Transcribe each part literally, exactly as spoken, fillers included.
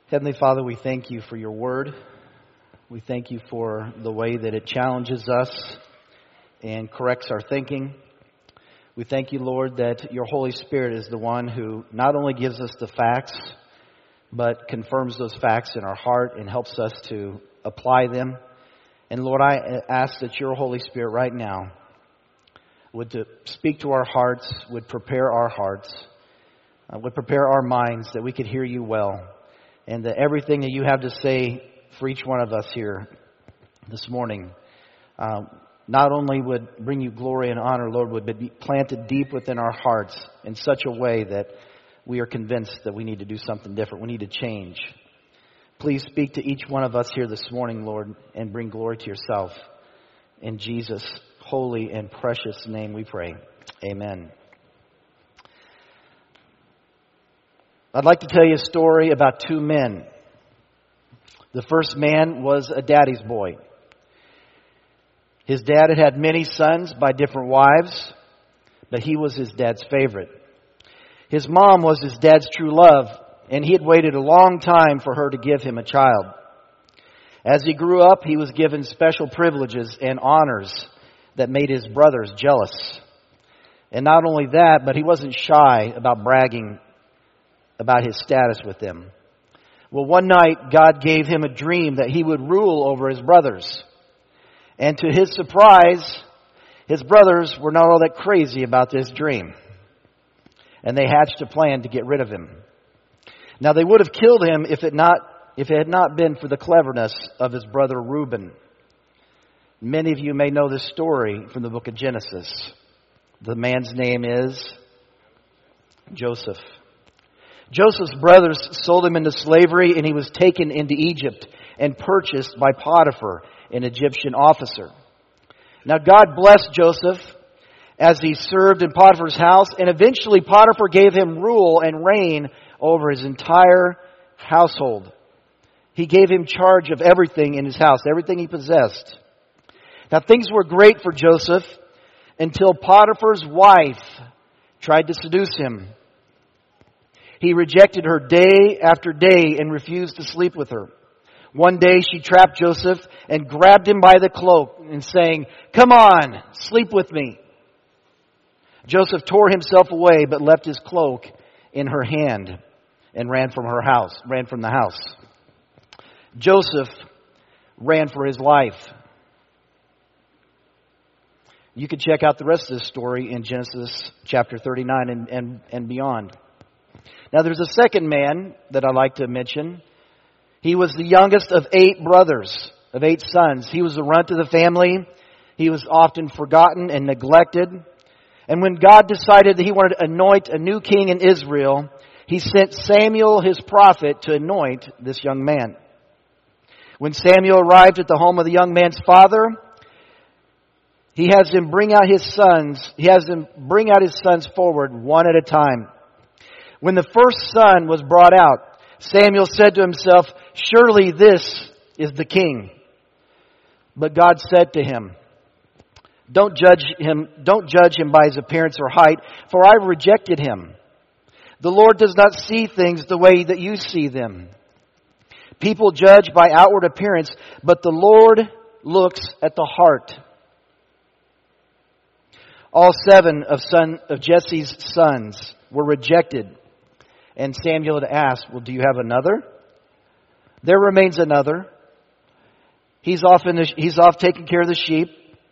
Heavenly Father, we thank you for your word. We thank you for the way that it challenges us and corrects our thinking. We thank you, Lord, that your Holy Spirit is the one who not only gives us the facts, but confirms those facts in our heart and helps us to apply them. And Lord, I ask that your Holy Spirit right now would to speak to our hearts, would prepare our hearts, uh, would prepare our minds that we could hear you well. And that everything that you have to say for each one of us here this morning, uh, not only would bring you glory and honor, Lord, would be planted deep within our hearts in such a way that we are convinced that we need to do something different. We need to change. Please speak to each one of us here this morning, Lord, and bring glory to yourself. In Jesus' holy and precious name we pray. Amen. I'd like to tell you a story about two men. The first man was a daddy's boy. His dad had had many sons by different wives, but he was his dad's favorite. His mom was his dad's true love, and he had waited a long time for her to give him a child. As he grew up, he was given special privileges and honors that made his brothers jealous. And not only that, but he wasn't shy about bragging about his status with them. Well, one night, God gave him a dream that he would rule over his brothers. And to his surprise, his brothers were not all that crazy about this dream. And they hatched a plan to get rid of him. Now, they would have killed him if it not if it had not been for the cleverness of his brother Reuben. Many of you may know this story from the book of Genesis. The man's name is Joseph. Joseph's brothers sold him into slavery, and he was taken into Egypt and purchased by Potiphar, an Egyptian officer. Now God blessed Joseph as he served in Potiphar's house, and eventually Potiphar gave him rule and reign over his entire household. He gave him charge of everything in his house, everything he possessed. Now things were great for Joseph until Potiphar's wife tried to seduce him. He rejected her day after day and refused to sleep with her. One day she trapped Joseph and grabbed him by the cloak and saying, "Come on, sleep with me." Joseph tore himself away but left his cloak in her hand and ran from her house, ran from the house. Joseph ran for his life. You can check out the rest of this story in Genesis chapter thirty-nine and, and, and beyond. Now there's a second man that I'd like to mention. He was the youngest of eight brothers, of eight sons. He was the runt of the family. He was often forgotten and neglected. And when God decided that he wanted to anoint a new king in Israel, he sent Samuel, his prophet, to anoint this young man. When Samuel arrived at the home of the young man's father, he has him bring out his sons. He has him bring out his sons forward one at a time. When the first son was brought out, Samuel said to himself, "Surely this is the king." But God said to him, Don't judge him, don't judge him by his appearance or height, for I rejected him. The Lord does not see things the way that you see them. People judge by outward appearance, but the Lord looks at the heart. All seven of son of Jesse's sons were rejected. And Samuel had asked, "Well, do you have another?" There remains another. He's off in the, he's off taking care of the sheep.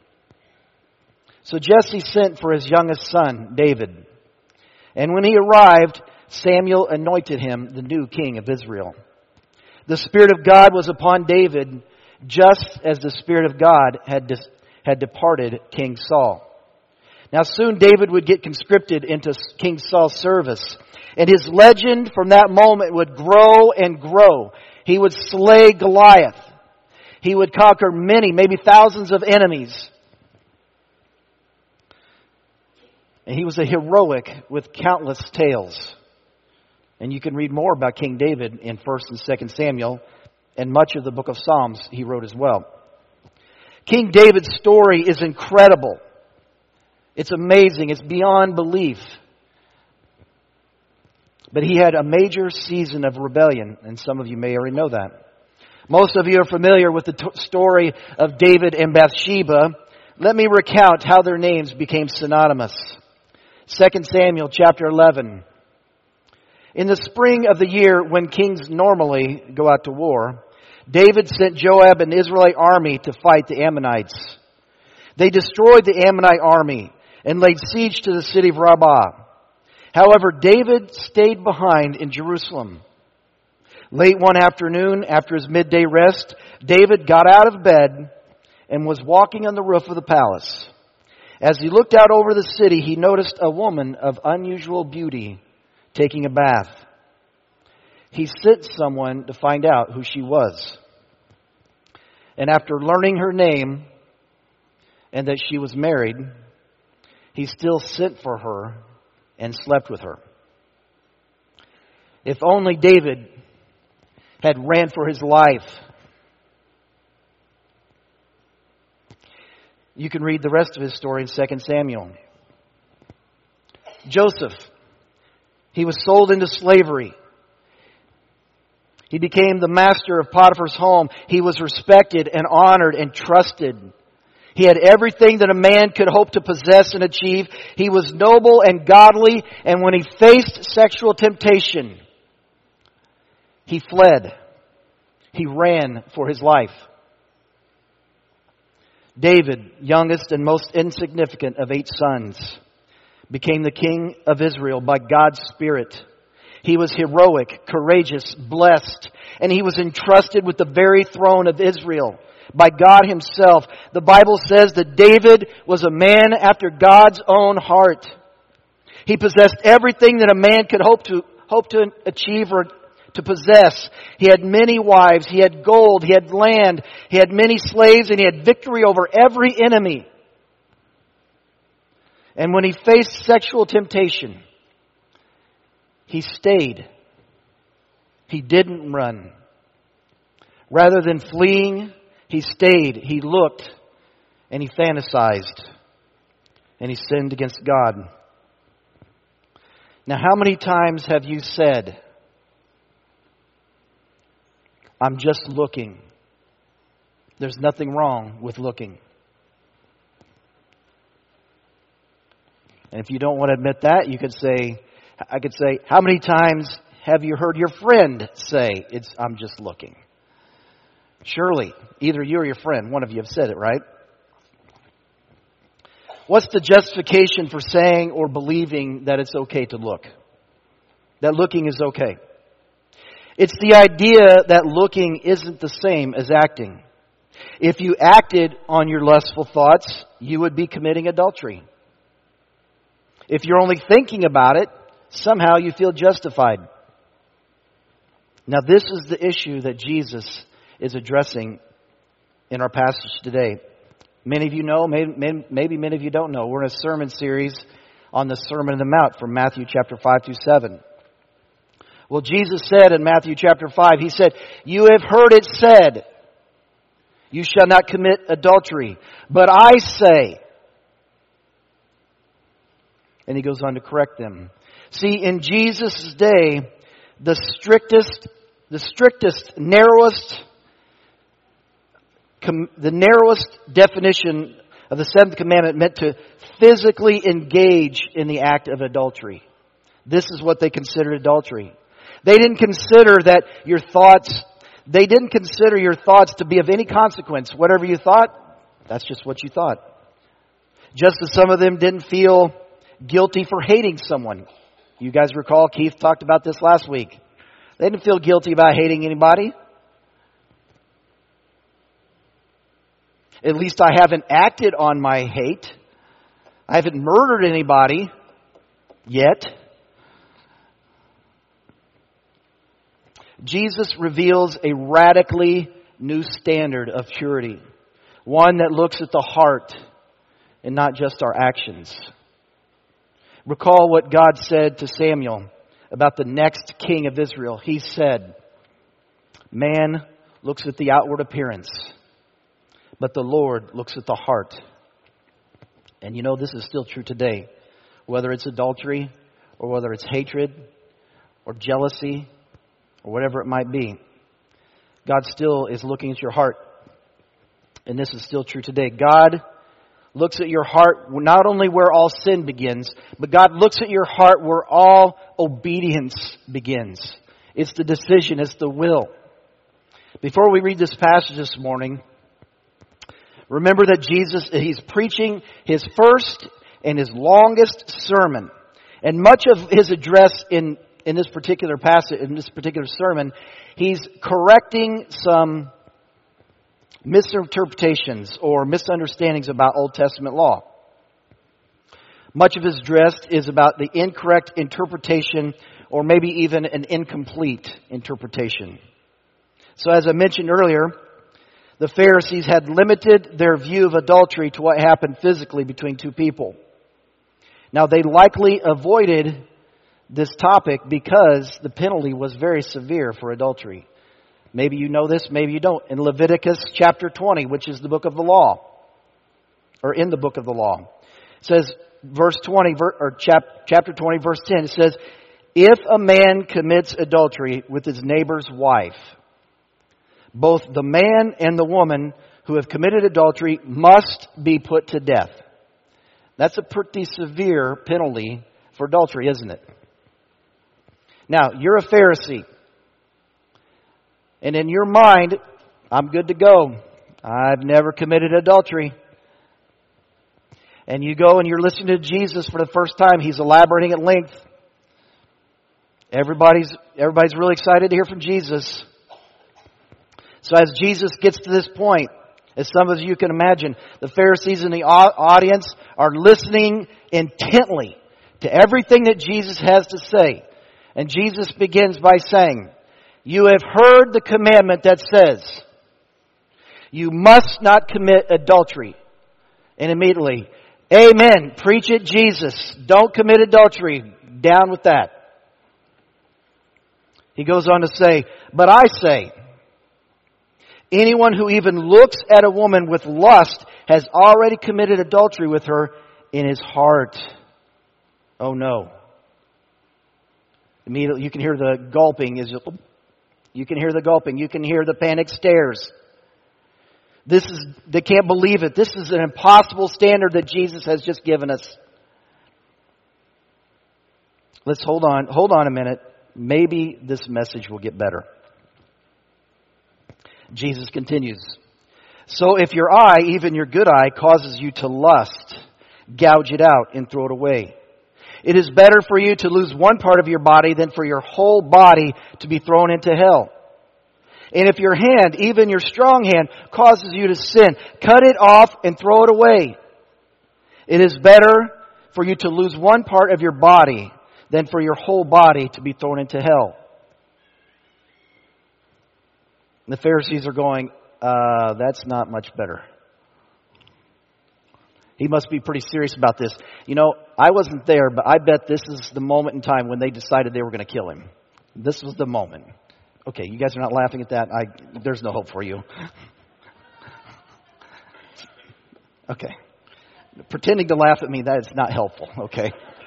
So Jesse sent for his youngest son, David. And when he arrived, Samuel anointed him the new king of Israel. The Spirit of God was upon David, just as the Spirit of God had dis, had departed King Saul. Now soon David would get conscripted into King Saul's service. And his legend from that moment would grow and grow. He would slay Goliath. He would conquer many, maybe thousands of enemies. And he was a heroic with countless tales. And you can read more about King David in First and Second Samuel, and much of the book of Psalms he wrote as well. King David's story is incredible. It's amazing. It's beyond belief. But he had a major season of rebellion, and some of you may already know that. Most of you are familiar with the t- story of David and Bathsheba. Let me recount how their names became synonymous. Second Samuel chapter eleven. In the spring of the year when kings normally go out to war, David sent Joab and the Israelite army to fight the Ammonites. They destroyed the Ammonite army and laid siege to the city of Rabbah. However, David stayed behind in Jerusalem. Late one afternoon, after his midday rest, David got out of bed and was walking on the roof of the palace. As he looked out over the city, he noticed a woman of unusual beauty taking a bath. He sent someone to find out who she was. And after learning her name and that she was married, he still sent for her and slept with her. If only David had ran for his life. You can read the rest of his story in Second Samuel. Joseph, he was sold into slavery. He became the master of Potiphar's home. He was respected and honored and trusted. He had everything that a man could hope to possess and achieve. He was noble and godly, and when he faced sexual temptation, he fled. He ran for his life. David, youngest and most insignificant of eight sons, became the king of Israel by God's Spirit. He was heroic, courageous, blessed, and he was entrusted with the very throne of Israel by God himself. The Bible says that David was a man after God's own heart. He possessed everything that a man could hope to hope to achieve or to possess. He had many wives, he had gold, he had land, he had many slaves, and he had victory over every enemy. And when he faced sexual temptation, he stayed. He didn't run. Rather than fleeing, he stayed. He looked and he fantasized. And he sinned against God. Now, how many times have you said, I'm just looking? There's nothing wrong with looking. And if you don't want to admit that, you could say, I could say, how many times have you heard your friend say, "It's I'm just looking"? Surely, either you or your friend, one of you have said it, right? What's the justification for saying or believing that it's okay to look? That looking is okay. It's the idea that looking isn't the same as acting. If you acted on your lustful thoughts, you would be committing adultery. If you're only thinking about it, somehow you feel justified. Now, this is the issue that Jesus is addressing in our passage today. Many of you know, maybe, maybe many of you don't know. We're in a sermon series on the Sermon on the Mount from Matthew chapter five through seven. Well, Jesus said in Matthew chapter five, He said, "You have heard it said, you shall not commit adultery. But I say," and He goes on to correct them. See, in Jesus' day, the strictest, the strictest, narrowest, com, the narrowest definition of the seventh commandment meant to physically engage in the act of adultery. This is what they considered adultery. They didn't consider that your thoughts, they didn't consider your thoughts to be of any consequence. Whatever you thought, that's just what you thought. Just as some of them didn't feel guilty for hating someone. You guys recall, Keith talked about this last week. They didn't feel guilty about hating anybody. At least I haven't acted on my hate. I haven't murdered anybody yet. Jesus reveals a radically new standard of purity. One that looks at the heart and not just our actions. Recall what God said to Samuel about the next king of Israel. He said, "Man looks at the outward appearance, but the Lord looks at the heart." And you know, this is still true today. Whether it's adultery, or whether it's hatred, or jealousy or whatever it might be. God still is looking at your heart. And this is still true today. God looks at your heart not only where all sin begins, but God looks at your heart where all obedience begins. It's the decision, it's the will. Before we read this passage this morning, remember that Jesus, He's preaching His first and His longest sermon. And much of His address in, in this particular passage, in this particular sermon, He's correcting some misinterpretations or misunderstandings about Old Testament law. Much of His address is about the incorrect interpretation or maybe even an incomplete interpretation. So as I mentioned earlier, the Pharisees had limited their view of adultery to what happened physically between two people. Now they likely avoided this topic because the penalty was very severe for adultery. Maybe you know this, maybe you don't. In Leviticus chapter twenty, which is the book of the law, or in the book of the law, it says, verse twenty, or chapter twenty, verse ten, it says, if a man commits adultery with his neighbor's wife, both the man and the woman who have committed adultery must be put to death. That's a pretty severe penalty for adultery, isn't it? Now, you're a Pharisee. And in your mind, I'm good to go. I've never committed adultery. And you go and you're listening to Jesus for the first time. He's elaborating at length. Everybody's, everybody's really excited to hear from Jesus. So as Jesus gets to this point, as some of you can imagine, the Pharisees in the audience are listening intently to everything that Jesus has to say. And Jesus begins by saying, you have heard the commandment that says, you must not commit adultery. And immediately, amen, preach it, Jesus. Don't commit adultery. Down with that. He goes on to say, but I say, anyone who even looks at a woman with lust has already committed adultery with her in his heart. Oh no. Immediately you can hear the gulping. Is You can hear the gulping. You can hear the panic stares. This is, they can't believe it. This is an impossible standard that Jesus has just given us. Let's hold on. Hold on a minute. Maybe this message will get better. Jesus continues. So if your eye, even your good eye, causes you to lust, gouge it out and throw it away. It is better for you to lose one part of your body than for your whole body to be thrown into hell. And if your hand, even your strong hand, causes you to sin, cut it off and throw it away. It is better for you to lose one part of your body than for your whole body to be thrown into hell. And the Pharisees are going, uh, that's not much better. He must be pretty serious about this. You know, I wasn't there, but I bet this is the moment in time when they decided they were going to kill him. This was the moment. Okay, you guys are not laughing at that. I, there's no hope for you. Okay. Pretending to laugh at me, that is not helpful. Okay.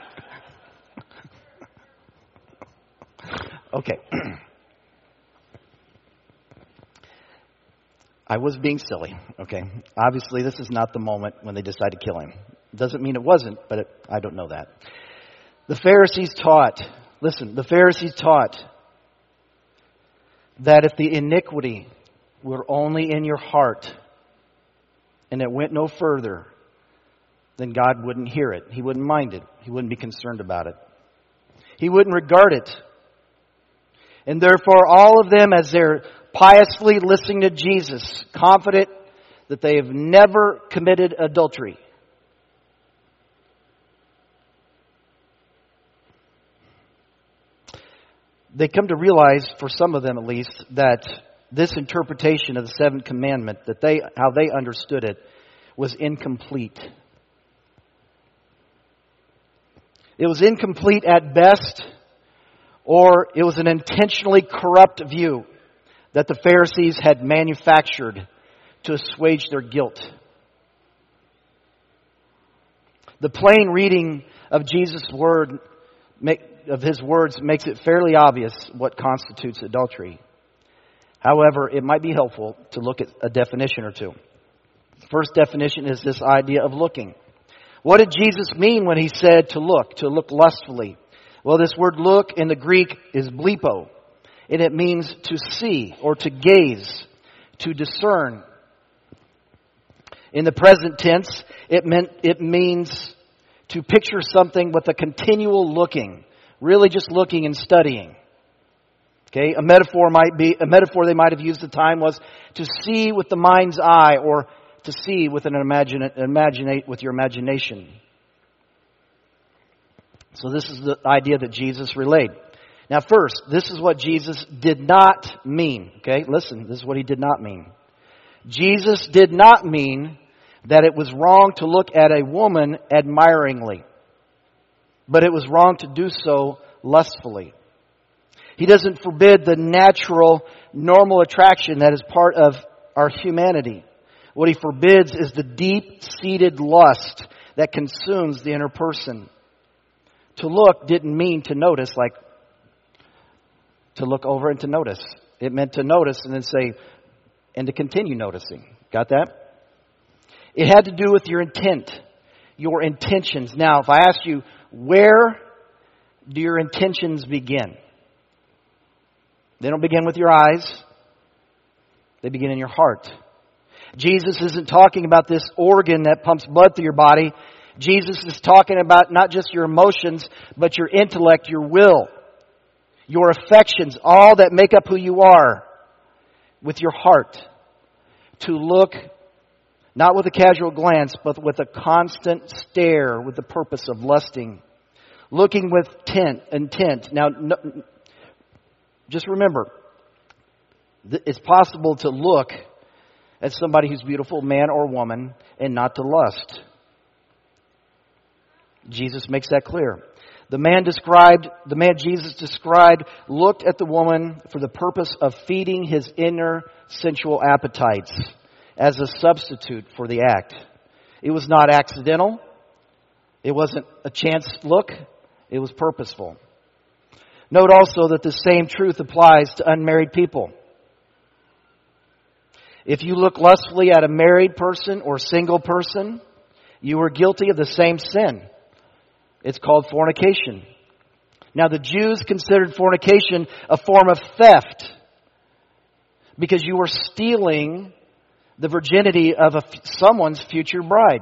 Okay. I was being silly, okay? Obviously, this is not the moment when they decide to kill him. Doesn't mean it wasn't, but it, I don't know that. The Pharisees taught, listen, the Pharisees taught that if the iniquity were only in your heart and it went no further, then God wouldn't hear it. He wouldn't mind it. He wouldn't be concerned about it. He wouldn't regard it. And therefore, all of them, as they're piously listening to Jesus, confident that they have never committed adultery, they come to realize, for some of them at least, that this interpretation of the seventh commandment, that they, how they understood it, was incomplete. It was incomplete at best, or it was an intentionally corrupt view that the Pharisees had manufactured to assuage their guilt. The plain reading of Jesus' word make, of his words makes it fairly obvious what constitutes adultery. However, it might be helpful to look at a definition or two. First definition is this idea of looking. What did Jesus mean when he said to look, to look lustfully? Well, this word look in the Greek is blepo, and it means to see or to gaze, to discern. In the present tense, it meant it means to picture something with a continual looking, really just looking and studying. Okay, a metaphor might be a metaphor they might have used at the time was to see with the mind's eye, or to see with an imagine, imaginate with your imagination. So this is the idea that Jesus relayed. Now, first, this is what Jesus did not mean. Okay, listen, this is what he did not mean. Jesus did not mean that it was wrong to look at a woman admiringly, but it was wrong to do so lustfully. He doesn't forbid the natural, normal attraction that is part of our humanity. What he forbids is the deep-seated lust that consumes the inner person. To look didn't mean to notice, like to look over and to notice. It meant to notice and then say, and to continue noticing. Got that? It had to do with your intent, your intentions. Now, if I ask you, where do your intentions begin? They don't begin with your eyes. They begin in your heart. Jesus isn't talking about this organ that pumps blood through your body. Jesus is talking about not just your emotions, but your intellect, your will, your affections, all that make up who you are with your heart. To look, not with a casual glance, but with a constant stare with the purpose of lusting. Looking with intent. intent. Now, no, just remember, it's possible to look at somebody who's beautiful, man or woman, and not to lust. Jesus makes that clear. The man described, the man Jesus described, looked at the woman for the purpose of feeding his inner sensual appetites as a substitute for the act. It was not accidental. It wasn't a chance look. It was purposeful. Note also that the same truth applies to unmarried people. If you look lustfully at a married person or single person, you are guilty of the same sin. It's called fornication. Now, the Jews considered fornication a form of theft because you were stealing the virginity of a, someone's future bride.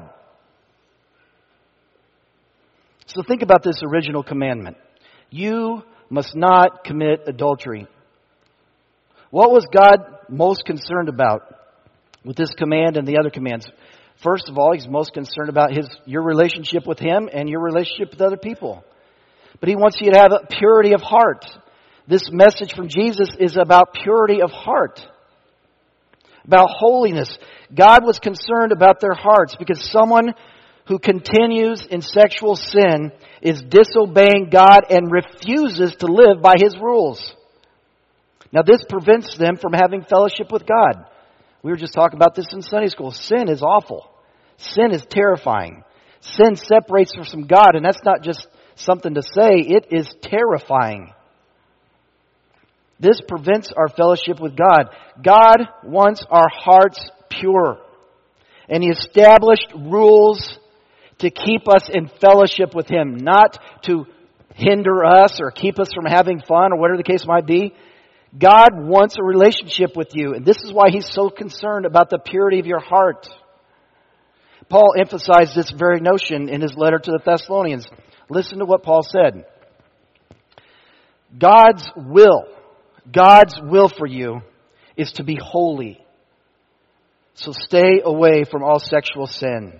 So think about this original commandment. You must not commit adultery. What was God most concerned about with this command and the other commands? First of all, He's most concerned about his your relationship with Him and your relationship with other people. But He wants you to have a purity of heart. This message from Jesus is about purity of heart, about holiness. God was concerned about their hearts because someone who continues in sexual sin is disobeying God and refuses to live by His rules. Now, this prevents them from having fellowship with God. We were just talking about this in Sunday school. Sin is awful. Sin is terrifying. Sin separates us from God, and that's not just something to say. It is terrifying. This prevents our fellowship with God. God wants our hearts pure. And He established rules to keep us in fellowship with Him, not to hinder us or keep us from having fun or whatever the case might be. God wants a relationship with you, and this is why He's so concerned about the purity of your heart. Paul emphasized this very notion in his letter to the Thessalonians. Listen to what Paul said. God's will, God's will for you is to be holy. So stay away from all sexual sin.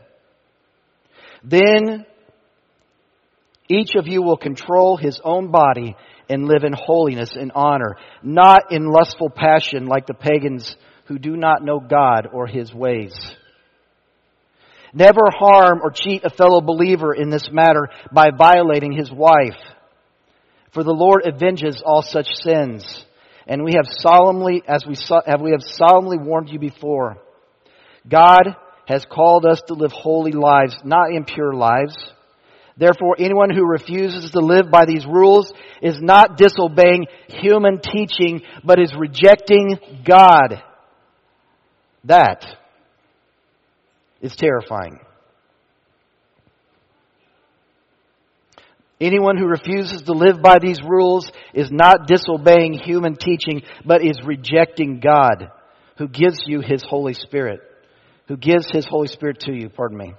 Then each of you will control his own body and live in holiness and honor, not in lustful passion like the pagans who do not know God or His ways. Never harm or cheat a fellow believer in this matter by violating his wife. For the Lord avenges all such sins. And we have solemnly, as we have we have solemnly warned you before, God has called us to live holy lives, not impure lives. Therefore, anyone who refuses to live by these rules is not disobeying human teaching, but is rejecting God. That is terrifying. Anyone who refuses to live by these rules is not disobeying human teaching, but is rejecting God, who gives you His Holy Spirit. Who gives His Holy Spirit to you, pardon me.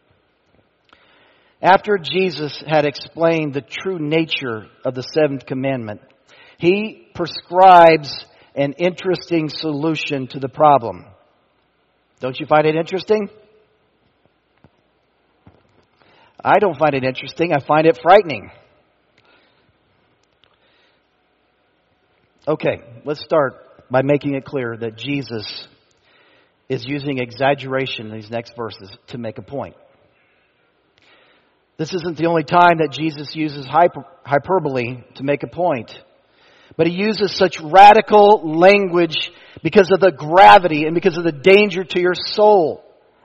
After Jesus had explained the true nature of the seventh commandment, He prescribes an interesting solution to the problem. Don't you find it interesting? I don't find it interesting. I find it frightening. Okay, let's start by making it clear that Jesus is using exaggeration in these next verses to make a point. This isn't the only time that Jesus uses hyper, hyperbole to make a point. But He uses such radical language because of the gravity and because of the danger to your soul.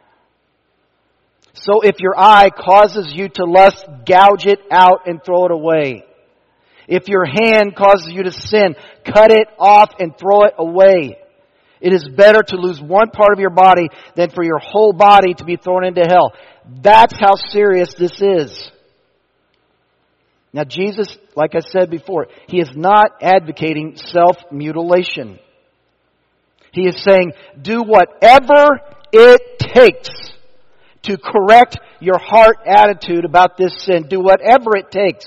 So if your eye causes you to lust, gouge it out and throw it away. If your hand causes you to sin, cut it off and throw it away. It is better to lose one part of your body than for your whole body to be thrown into hell. That's how serious this is. Now Jesus, like I said before, He is not advocating self-mutilation. He is saying, do whatever it takes to correct your heart attitude about this sin. Do whatever it takes.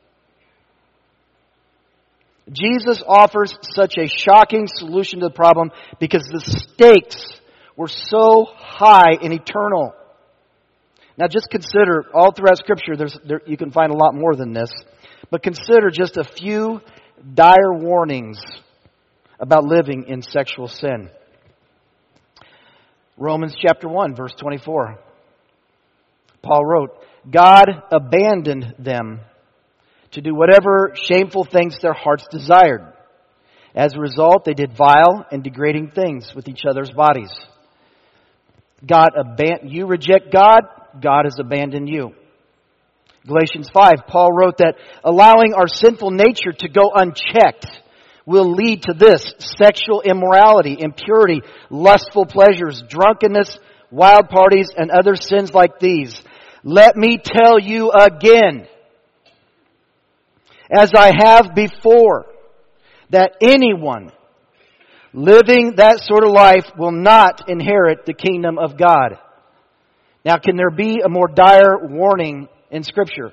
Jesus offers such a shocking solution to the problem because the stakes were so high and eternal. Now just consider, all throughout Scripture, there's, there, you can find a lot more than this, but consider just a few dire warnings about living in sexual sin. Romans chapter one, verse twenty-four. Paul wrote, God abandoned them to do whatever shameful things their hearts desired. As a result, they did vile and degrading things with each other's bodies. God aban- you reject God, God has abandoned you. Galatians five, Paul wrote that allowing our sinful nature to go unchecked will lead to this: sexual immorality, impurity, lustful pleasures, drunkenness, wild parties, and other sins like these. Let me tell you again, as I have before, that anyone living that sort of life will not inherit the kingdom of God. Now, can there be a more dire warning in Scripture?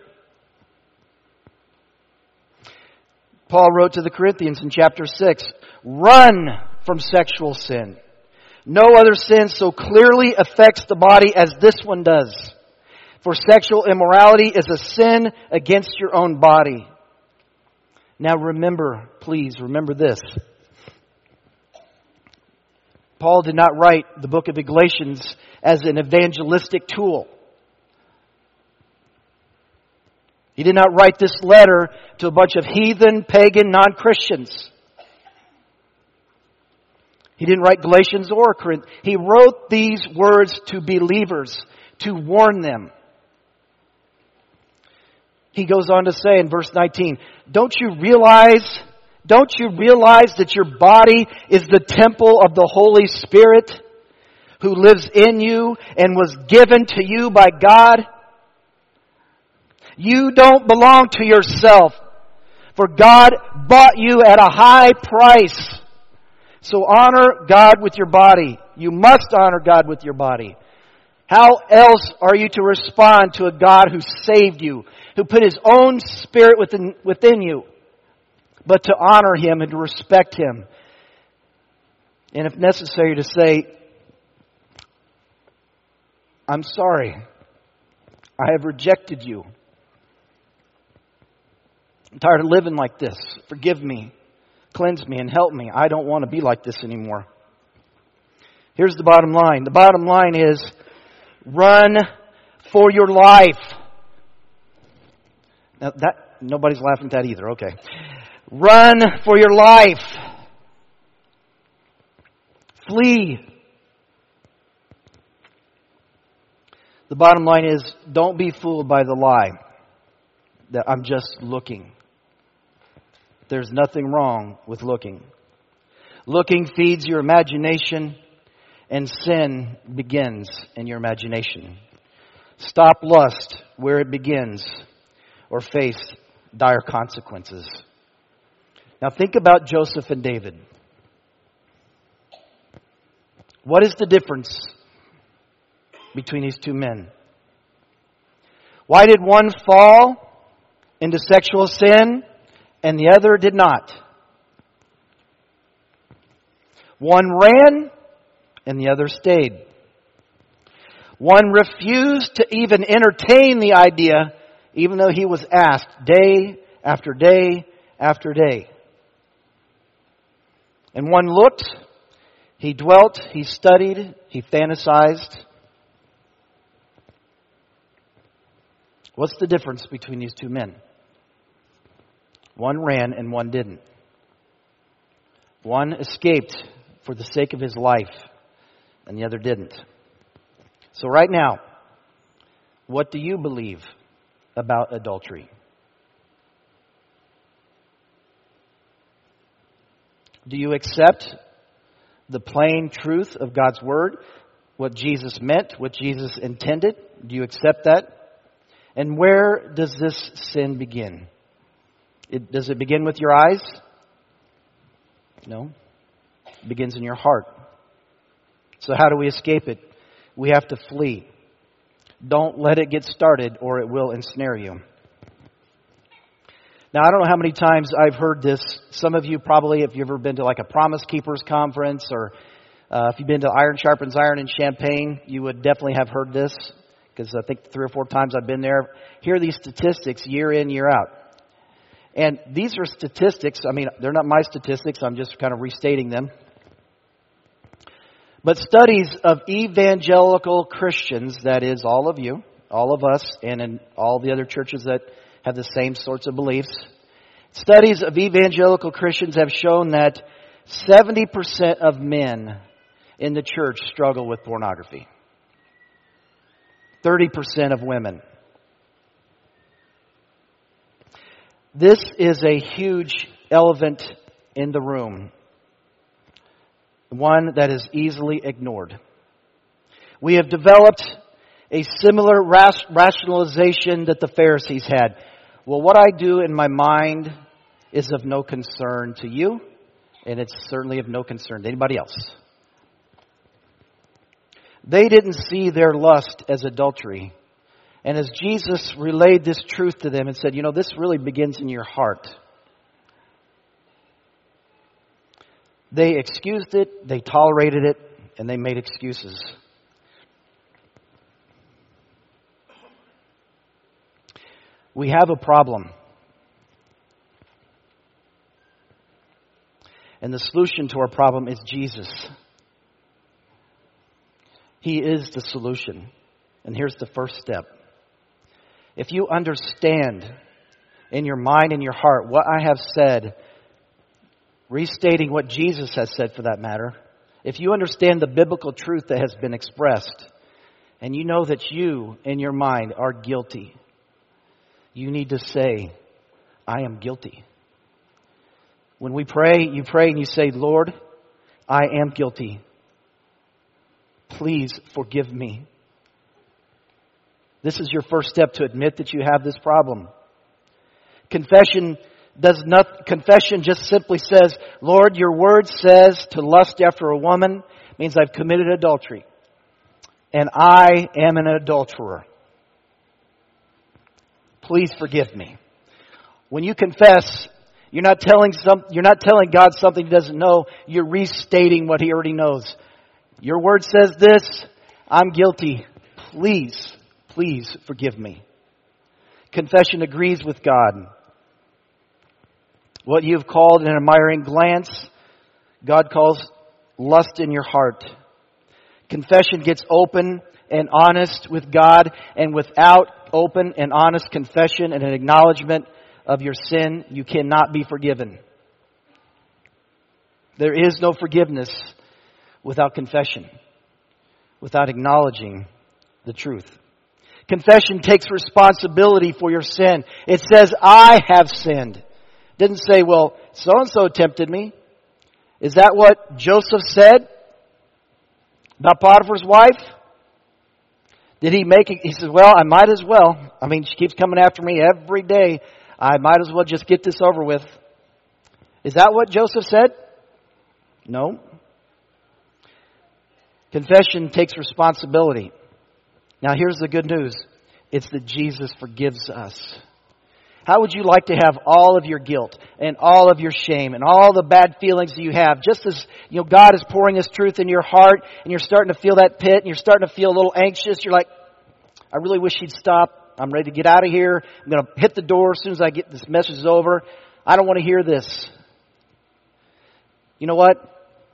Paul wrote to the Corinthians in chapter six, run from sexual sin. No other sin so clearly affects the body as this one does. For sexual immorality is a sin against your own body. Now remember, please remember this. Paul did not write the book of Galatians as an evangelistic tool. He did not write this letter to a bunch of heathen, pagan, non-Christians. He didn't write Galatians or Corinth. He wrote these words to believers, to warn them. He goes on to say in verse nineteen, don't you realize, don't you realize that your body is the temple of the Holy Spirit who lives in you and was given to you by God? You don't belong to yourself, for God bought you at a high price. So honor God with your body. You must honor God with your body. How else are you to respond to a God who saved you, who put His own Spirit within, within you, but to honor Him and to respect Him? And if necessary, to say, I'm sorry. I have rejected you. I'm tired of living like this. Forgive me. Cleanse me and help me. I don't want to be like this anymore. Here's the bottom line. The bottom line is, run for your life. Now that, nobody's laughing at that either. Okay. Run for your life. Flee. The bottom line is, don't be fooled by the lie. that I'm just looking. There's nothing wrong with looking. Looking feeds your imagination, and sin begins in your imagination. Stop lust where it begins, or face dire consequences. Now think about Joseph and David. What is the difference between these two men? Why did one fall into sexual sin and the other did not? One ran and the other stayed. One refused to even entertain the idea, even though he was asked day after day after day. And one looked, he dwelt, he studied, he fantasized. What's the difference between these two men? One ran and one didn't. One escaped for the sake of his life, and the other didn't. So right now, what do you believe about adultery? Do you accept the plain truth of God's Word? What Jesus meant, what Jesus intended? Do you accept that? And where does this sin begin? It, does it begin with your eyes? No. It begins in your heart. So how do we escape it? We have to flee. Don't let it get started or it will ensnare you. Now, I don't know how many times I've heard this. Some of you probably, if you've ever been to like a Promise Keepers conference, or uh, if you've been to Iron Sharpens Iron in Champaign, you would definitely have heard this, because I think three or four times I've been there. Hear these statistics year in, year out. And these are statistics. I mean, they're not my statistics. I'm just kind of restating them. But studies of evangelical Christians, that is, all of you, all of us, and in all the other churches that have the same sorts of beliefs. Studies of evangelical Christians have shown that seventy percent of men in the church struggle with pornography. thirty percent of women. This is a huge elephant in the room. One that is easily ignored. We have developed a similar rationalization that the Pharisees had. Well, what I do in my mind is of no concern to you, and it's certainly of no concern to anybody else. They didn't see their lust as adultery. And as Jesus relayed this truth to them and said, you know, this really begins in your heart. They excused it, they tolerated it, and they made excuses. We have a problem. And the solution to our problem is Jesus. He is the solution. And here's the first step. If you understand in your mind and your heart what I have said, restating what Jesus has said for that matter, if you understand the biblical truth that has been expressed, and you know that you in your mind are guilty, you need to say, I am guilty. When we pray, you pray and you say, Lord, I am guilty. Please forgive me. This is your first step to admit that you have this problem. Confession does not, confession just simply says, Lord, your word says to lust after a woman means I've committed adultery. And I am an adulterer. Please forgive me. When you confess, you're not telling some, you're not telling God something He doesn't know. You're restating what He already knows. Your word says this. I'm guilty. Please, please forgive me. Confession agrees with God. What you've called an admiring glance, God calls lust in your heart. Confession gets open and honest with God, and without open and honest confession and an acknowledgement of your sin, you cannot be forgiven. There is no forgiveness without confession, without acknowledging the truth. Confession takes responsibility for your sin. It says, I have sinned. It didn't say, well, so-and-so tempted me. Is that what Joseph said about Potiphar's wife? Did he make it? He says, well, I might as well. I mean, she keeps coming after me every day. I might as well just get this over with. Is that what Joseph said? No. Confession takes responsibility. Now here's the good news. It's that Jesus forgives us. How would you like to have all of your guilt and all of your shame and all the bad feelings that you have, just as you know God is pouring His truth in your heart and you're starting to feel that pit and you're starting to feel a little anxious. You're like, I really wish He'd stop. I'm ready to get out of here. I'm going to hit the door as soon as I get this message is over. I don't want to hear this. You know what?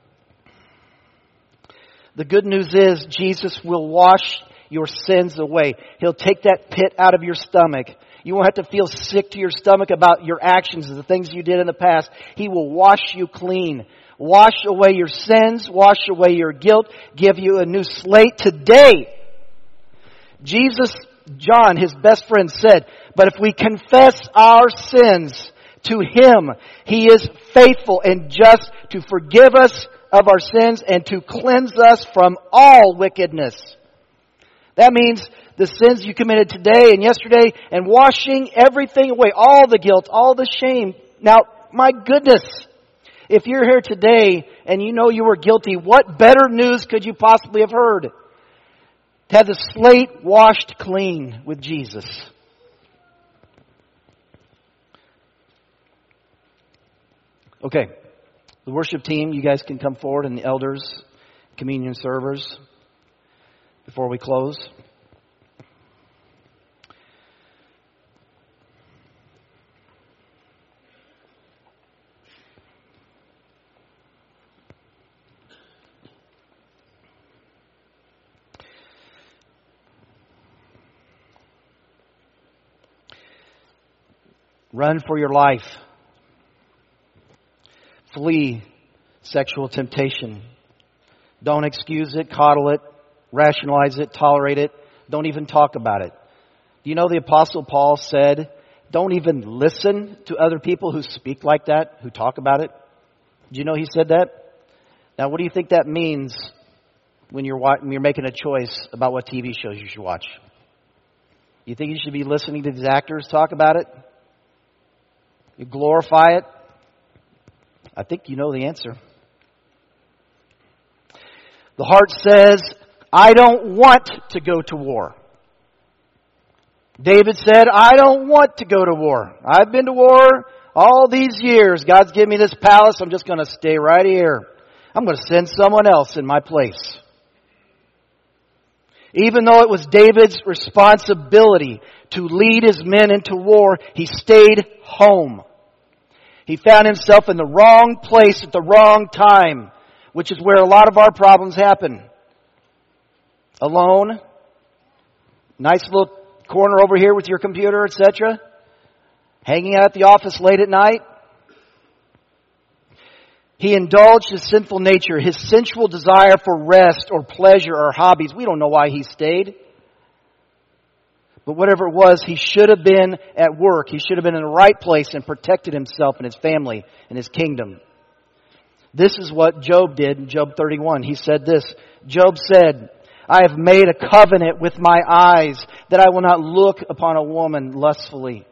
The good news is Jesus will wash your sins away. He'll take that pit out of your stomach. You won't have to feel sick to your stomach about your actions and the things you did in the past. He will wash you clean. Wash away your sins. Wash away your guilt. Give you a new slate today. Jesus, John, his best friend, said, but if we confess our sins to Him, He is faithful and just to forgive us of our sins and to cleanse us from all wickedness. That means the sins you committed today and yesterday and washing everything away, all the guilt, all the shame. Now, my goodness, if you're here today and you know you were guilty, what better news could you possibly have heard? To have the slate washed clean with Jesus. Okay, the worship team, you guys can come forward, and the elders, communion servers, before we close. Run for your life. Flee sexual temptation. Don't excuse it, coddle it, rationalize it, tolerate it. Don't even talk about it. Do you know the Apostle Paul said, don't even listen to other people who speak like that, who talk about it? Do you know he said that? Now, what do you think that means when you're when you're making a choice about what T V shows you should watch? You think you should be listening to these actors talk about it? You glorify it? I think you know the answer. The heart says, I don't want to go to war. David said, I don't want to go to war. I've been to war all these years. God's given me this palace. I'm just going to stay right here. I'm going to send someone else in my place. Even though it was David's responsibility to lead his men into war, he stayed home. He found himself in the wrong place at the wrong time, which is where a lot of our problems happen. Alone, nice little corner over here with your computer, et cetera. Hanging out at the office late at night. He indulged his sinful nature, his sensual desire for rest or pleasure or hobbies. We don't know why he stayed. But whatever it was, he should have been at work. He should have been in the right place and protected himself and his family and his kingdom. This is what Job did in Job thirty-one. He said this. Job said, I have made a covenant with my eyes that I will not look upon a woman lustfully.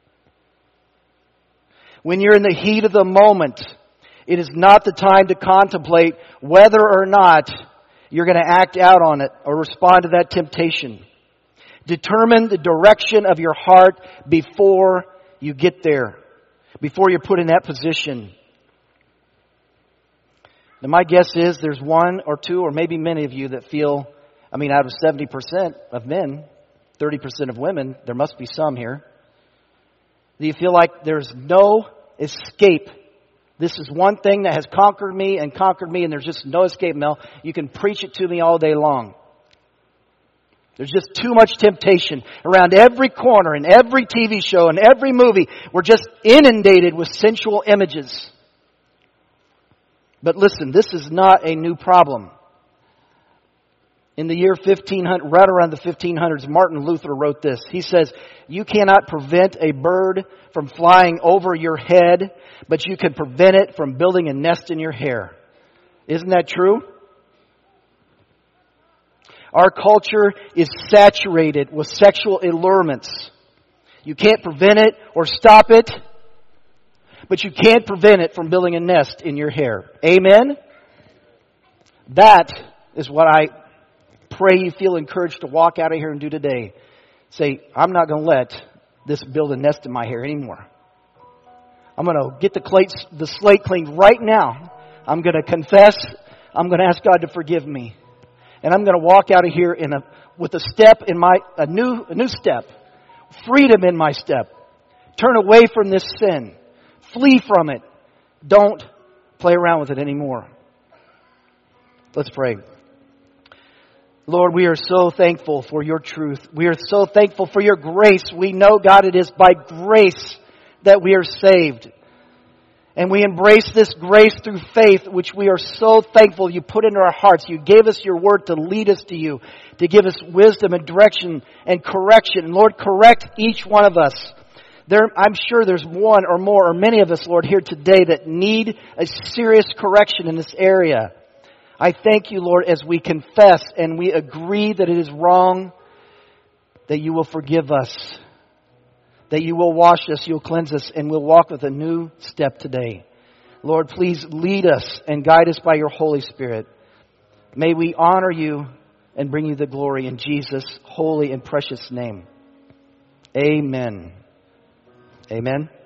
When you're in the heat of the moment, it is not the time to contemplate whether or not you're going to act out on it or respond to that temptation. Determine the direction of your heart before you get there, before you're put in that position. Now, my guess is there's one or two or maybe many of you that feel, I mean, out of seventy percent of men, thirty percent of women, there must be some here. Do you feel like there's no escape? This is one thing that has conquered me and conquered me, and there's just no escape, Mel. You can preach it to me all day long. There's just too much temptation around every corner and every T V show and every movie. We're just inundated with sensual images. But listen, this is not a new problem. In the year fifteen hundred, right around the fifteen hundreds, Martin Luther wrote this. He says, "You cannot prevent a bird from flying over your head, but you can prevent it from building a nest in your hair." Isn't that true? Our culture is saturated with sexual allurements. You can't prevent it or stop it, but you can prevent it from building a nest in your hair. Amen? That is what I pray you feel encouraged to walk out of here and do today. Say, I'm not going to let this build a nest in my hair anymore. I'm going to get the, slate, the slate cleaned right now. I'm going to confess. I'm going to ask God to forgive me. And I'm going to walk out of here in a, with a step in my, a new, a new step. Freedom in my step. Turn away from this sin. Flee from it. Don't play around with it anymore. Let's pray. Lord, we are so thankful for your truth. We are so thankful for your grace. We know, God, it is by grace that we are saved. And we embrace this grace through faith, which we are so thankful you put into our hearts. You gave us your word to lead us to you, to give us wisdom and direction and correction. Lord, correct each one of us. There, I'm sure there's one or more or many of us, Lord, here today that need a serious correction in this area. I thank you, Lord, as we confess and we agree that it is wrong, that you will forgive us, that you will wash us, you'll cleanse us, and we'll walk with a new step today. Lord, please lead us and guide us by your Holy Spirit. May we honor you and bring you the glory in Jesus' holy and precious name. Amen. Amen.